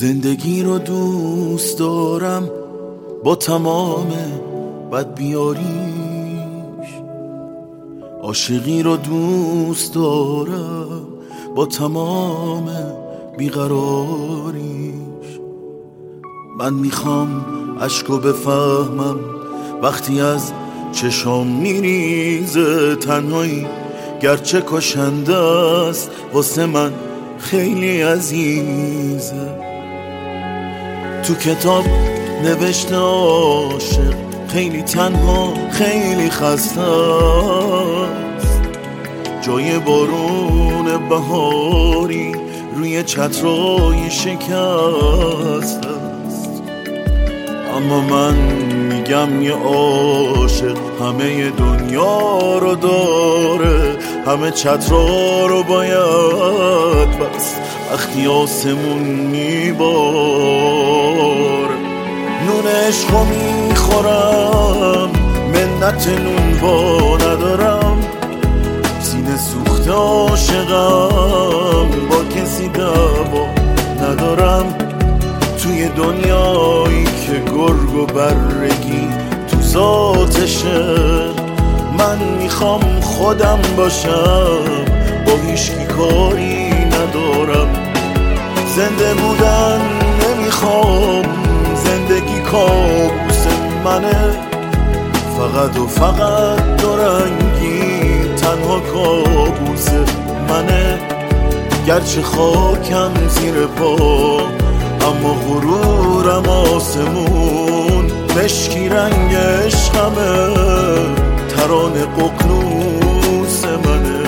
زندگی رو دوست دارم با تمام بدبیاریش، عاشقی رو دوست دارم با تمام بیقراریش. من میخوام عشقو بفهمم وقتی از چشام میریزه، تنهایی گرچه کشنده است واسه من خیلی عزیزه. تو کتاب نوشته عاشق خیلی تنها خیلی خسته است، جای بارون بهاری روی چترای شکست است. اما من میگم یه عاشق همه دنیا رو داره، همه چترا رو باید بس وقتی آسمون میباره. نون عشقو میخورم منت نون با ندارم، سینه سوخته عاشقم با کسی دعوا ندارم. توی دنیایی که گرگ و برگی تو ذاتشه، من میخوام خودم باشم با هیچکی کاری ندارم. زنده بودن نمیخوام، زندگی کابوس منه، فقط و فقط دورنگی تنها کابوس منه. گرچه خاکم زیر پا اما غرورم آسمون، مشکی رنگ عشقمه ترانه ققنوس منه.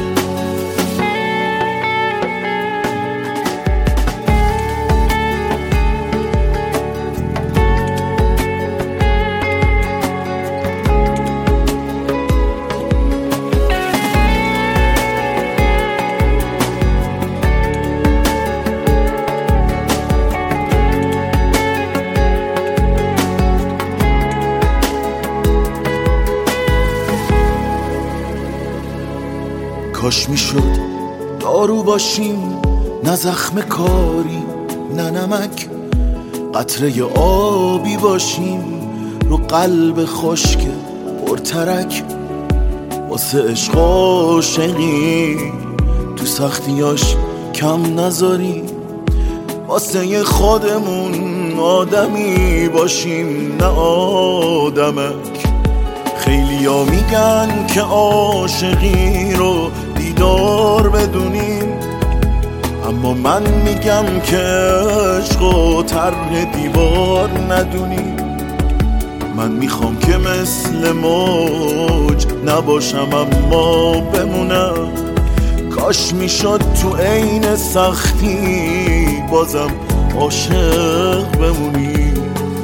کاش میشد دارو باشیم، نه زخم کاری نه نمک، قطره آبی باشیم رو قلب خشک پرترک. واسه عشق عاشقی تو سختیاش کم نذاری، واسه خودمون آدمی باشیم نه آدمک. خیلیا میگن که عاشقی رو دیدار بدونیم، اما من میگم که عشق و طرح دیوار ندونیم. من میخوام که مثل موج نباشم اما بمونم، کاش میشد تو عین سختی بازم عاشق بمونیم.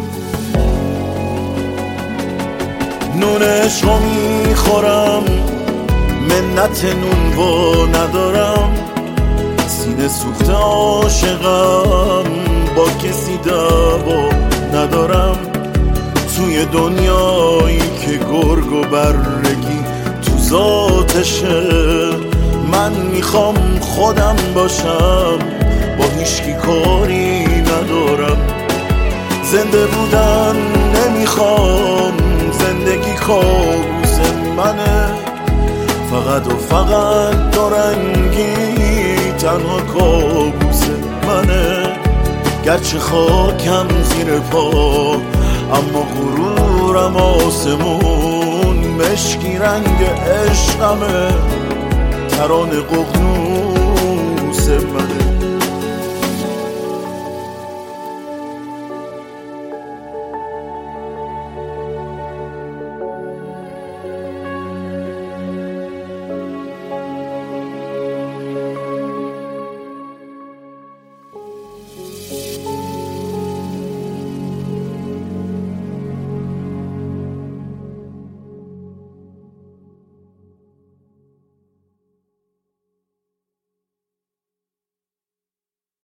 نون عشقو میخورم منت نون با ندارم، سینه سوخته عاشقم با کسی دعوا ندارم. توی دنیایی که گرگ و برگی تو ذاتشه، من میخوام خودم باشم با هیچکی کاری ندارم. زنده بودن نمیخوام، زندگی کابوس منه، فقط و فقط دورنگی تنها کابوس منه. گرچه خاکم زیر پا اما غرورم آسمون، مشکی رنگ عشقمه ترانه ققنوس منه.